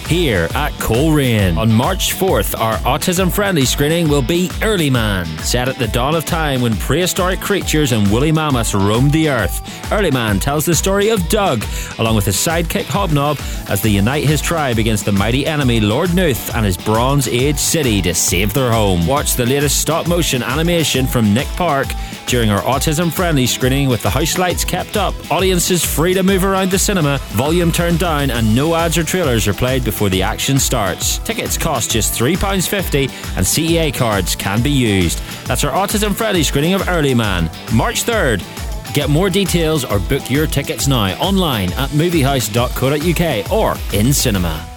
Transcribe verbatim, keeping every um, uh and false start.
here at Coleraine. On March fourth, our autism-friendly screening will be Early Man. Set at the dawn of time when prehistoric creatures and woolly mammoths roamed the earth, Early Man tells the story of Doug, along with his sidekick Hobnob, as they unite his tribe against the mighty enemy Lord Nuth and his Bronze Age city to save their home. Watch the latest stop-motion animation from Nick Park during our autism-friendly screening with the house lights kept up, audiences free to move around the cinema, volume turned down, and no ads or trailers are played before the action starts. Tickets cost just three pounds fifty and C E A cards can be used. That's our autism-friendly screening of Early Man, March third. Get more details or book your tickets now online at moviehouse dot co dot uk or in cinema.